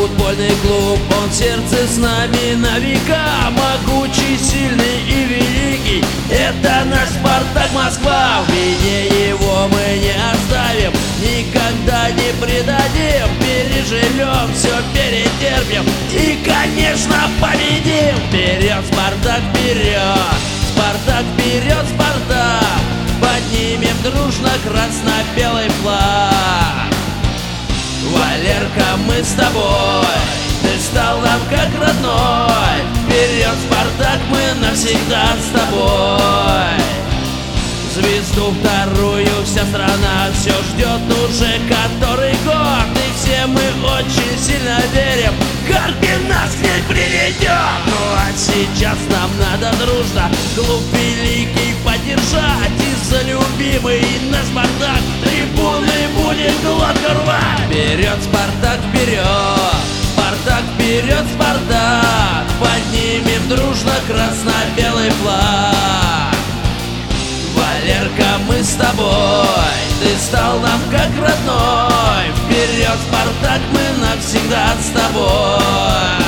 футбольный клуб, он в сердце с нами на века. Могучий, сильный и великий, это наш Спартак Москва. В беде его мы не оставим, никогда не предадим. Переживем, все перетерпим и, конечно, победим. Вперед, Спартак, вперед! Спартак, вперед, Спартак! Поднимем дружно красно-белый флаг. Валерка, мы с тобой, ты стал нам как родной. Вперед, Спартак, мы навсегда с тобой. Звезду вторую вся страна все ждет уже который год. И все мы очень сильно верим, Карпин нас к ней приведет. Ну а сейчас нам надо дружно клуб великий поддержать. И за любимый наш Спартак трибуны будет гладко рвать. Вперед, Спартак, вперед! Спартак, вперед, Спартак! Поднимем дружно красно-белый флаг. Валерка, мы с тобой, ты стал нам как родной. Вперед, Спартак, мы навсегда с тобой.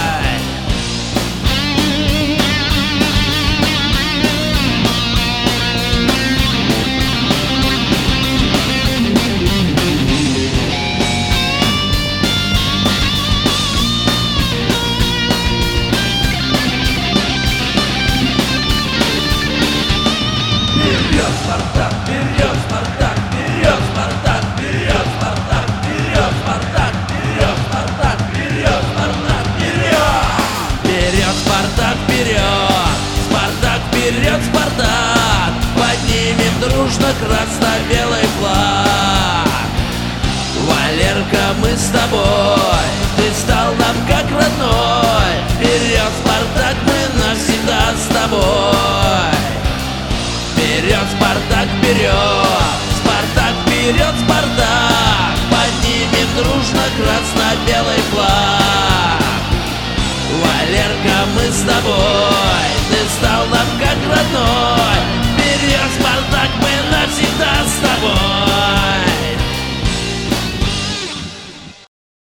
Вперед, Спартак, вперед, Спартак, вперед, Спартак, вперед, Спартак, вперед, Спартак, вперед, Спартак, вперед, Спартак, вперед! Вперед, Спартак, вперед! Спартак, вперед, Спартак! Поднимем дружно красно-белый флаг. Валерка, мы с тобой, ты стал нам как родной. Вперед, Спартак, мы навсегда с тобой. Вперед, Спартак, вперед! Спартак, вперед, Спартак! Поднимем дружно красно-белый флаг. Валерка, мы с тобой, ты стал нам как родной.